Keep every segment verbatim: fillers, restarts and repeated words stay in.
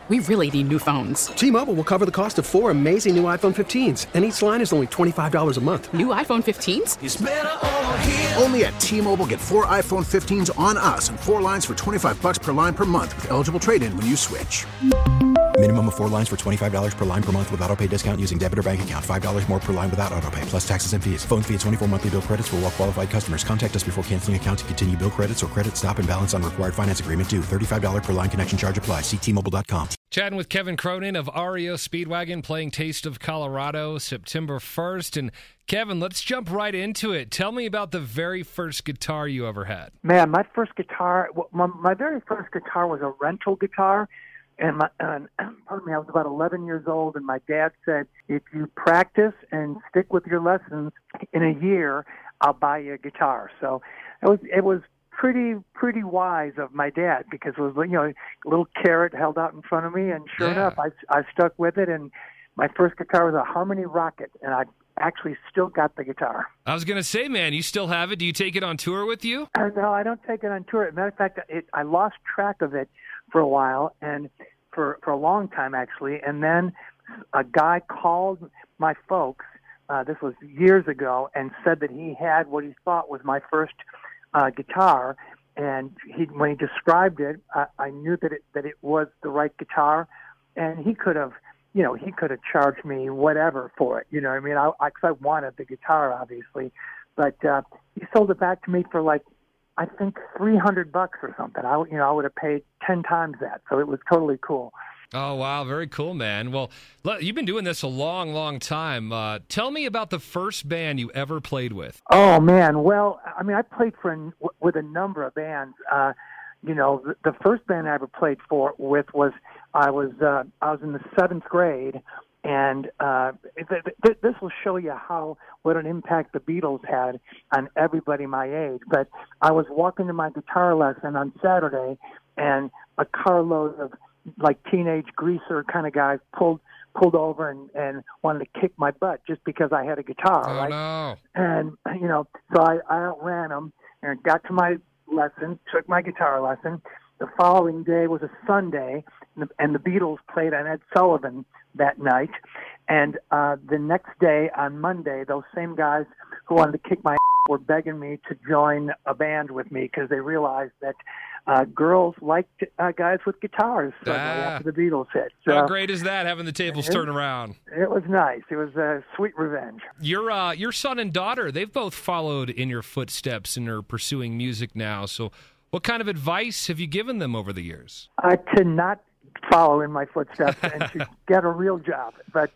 We really need new phones. T-Mobile will cover the cost of four amazing new iPhone fifteens, and each line is only twenty-five dollars a month. New iPhone fifteens? It's better over here. Only at T-Mobile, get four iPhone fifteens on us and four lines for twenty-five dollars per line per month with eligible trade-in when you switch. Minimum of four lines for twenty-five dollars per line per month with autopay discount using debit or bank account. five dollars more per line without autopay, plus taxes and fees. Phone fee at twenty-four monthly bill credits for well-qualified customers. Contact us before canceling account to continue bill credits or credit stop and balance on required finance agreement due. thirty-five dollars per line connection charge applies. See T Mobile dot com. Chatting with Kevin Cronin of R E O Speedwagon, playing Taste of Colorado September first. And Kevin, let's jump right into it. Tell me about the very first guitar you ever had. Man, my first guitar, my, my very first guitar was a rental guitar. And, my, and pardon me, I was about eleven years old, and my dad said, if you practice and stick with your lessons, in a year, I'll buy you a guitar. So it was it was pretty pretty wise of my dad, because it was, you know, a little carrot held out in front of me, and sure Yeah. enough, I, I stuck with it, and my first guitar was a Harmony Rocket, and I actually still got the guitar. I was going to say, man, you still have it? Do you take it on tour with you? Uh, no, I don't take it on tour. As a matter of fact, it, I lost track of it for a while, and for, for a long time, actually. And then a guy called my folks, uh, this was years ago, and said that he had what he thought was my first uh, guitar. And he, when he described it, I, I knew that it, that it was the right guitar. And he could have, you know, he could have charged me whatever for it. You know what I mean? I, I, 'cause I wanted the guitar, obviously. But uh, he sold it back to me for like, I think three hundred bucks or something. I, you know, I would have paid ten times that. So it was totally cool. Oh, wow. Very cool, man. Well, look, you've been doing this a long, long time. Uh, tell me about the first band you ever played with. Oh, man. Well, I mean, I played for an, with a number of bands. Uh, you know, the, the first band I ever played for with was I was uh, I was in the seventh grade, and uh, th- th- this will show you how what an impact the Beatles had on everybody my age. But I was walking to my guitar lesson on Saturday, and a carload of like teenage greaser kind of guys pulled pulled over and, and wanted to kick my butt just because I had a guitar. Oh, right? no. And, you know, so I, I outran them and got to my lesson, took my guitar lesson. The following day was a Sunday, and the, and the Beatles played on Ed Sullivan that night. And uh, the next day, on Monday, those same guys who wanted to kick my ass were begging me to join a band with me because they realized that uh, girls liked uh, guys with guitars suddenly Ah. after the Beatles hit. So How great is that, having the tables it- turn around? it was nice. It was a sweet revenge. Your uh, your son and daughter, they've both followed in your footsteps and are pursuing music now. So what kind of advice have you given them over the years? Uh, to not follow in my footsteps and to get a real job, but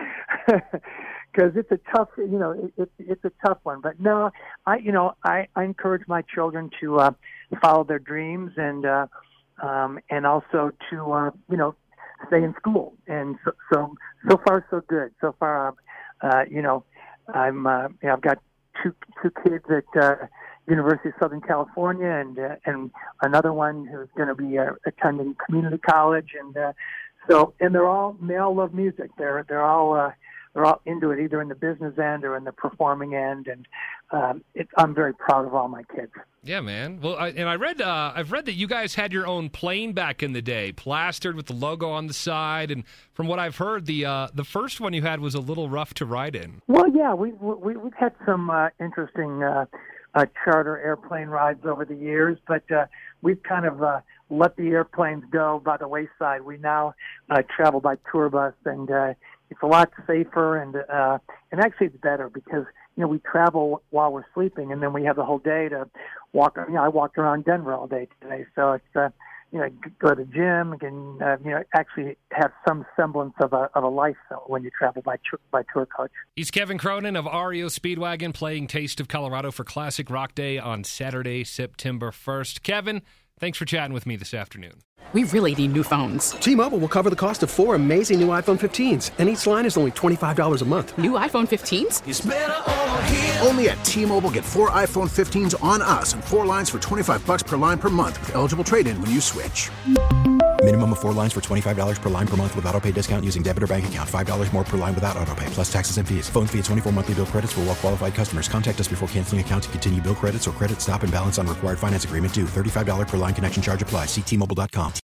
because it's a tough, you know, it, it, it's a tough one. But no, I, you know, I, I encourage my children to uh, follow their dreams and uh, um, and also to uh, you know, stay in school. And so so, so far so good. So far, uh, you know, I'm uh, you know, I've got two two kids at uh, University of Southern California, and uh, and another one who's going to be uh, attending community college, and uh, so and they're all they all love music. They're they're all uh, they're all into it, either in the business end or in the performing end, and um, it, I'm very proud of all my kids. Yeah, man. Well, I, and I read, uh, I've read that you guys had your own plane back in the day, plastered with the logo on the side. And from what I've heard, the uh, the first one you had was a little rough to ride in. Well, yeah, we, we we've had some uh, interesting uh, uh, charter airplane rides over the years, but uh, we've kind of uh, let the airplanes go by the wayside. We now uh, travel by tour bus, and uh, it's a lot safer, and uh, and actually it's better because, you know, we travel while we're sleeping, and then we have the whole day to walk. You know, I walked around Denver all day today, so it's uh, you know, go to the gym and uh, you know, actually have some semblance of a of a life when you travel by tour, by tour coach. He's Kevin Cronin of R E O Speedwagon, playing Taste of Colorado for Classic Rock Day on Saturday, September first. Kevin, thanks for chatting with me this afternoon. We really need new phones. T-Mobile will cover the cost of four amazing new iPhone fifteens, and each line is only twenty-five dollars a month. New iPhone fifteens? It's better over here. Only at T-Mobile, get four iPhone fifteens on us and four lines for twenty-five dollars per line per month with eligible trade-in when you switch. Minimum of four lines for twenty-five dollars per line per month with autopay discount using debit or bank account. five dollars more per line without autopay, plus taxes and fees. Phone fee at twenty-four monthly bill credits for well-qualified customers. Contact us before canceling account to continue bill credits or credit stop and balance on required finance agreement due. thirty-five dollars per line connection charge applies. See T Mobile dot com.